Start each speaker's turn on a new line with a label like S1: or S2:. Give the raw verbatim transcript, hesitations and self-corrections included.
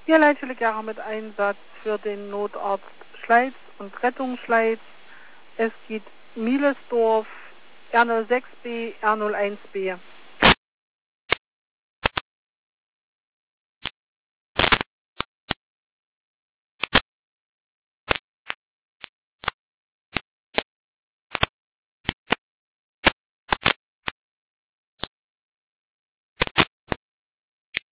S1: Hier Leitstelle Gera mit Einsatz für den Notarzt Schleiz und Rettungsschleiz. Es geht Mielesdorf R null sechs B, R null eins B.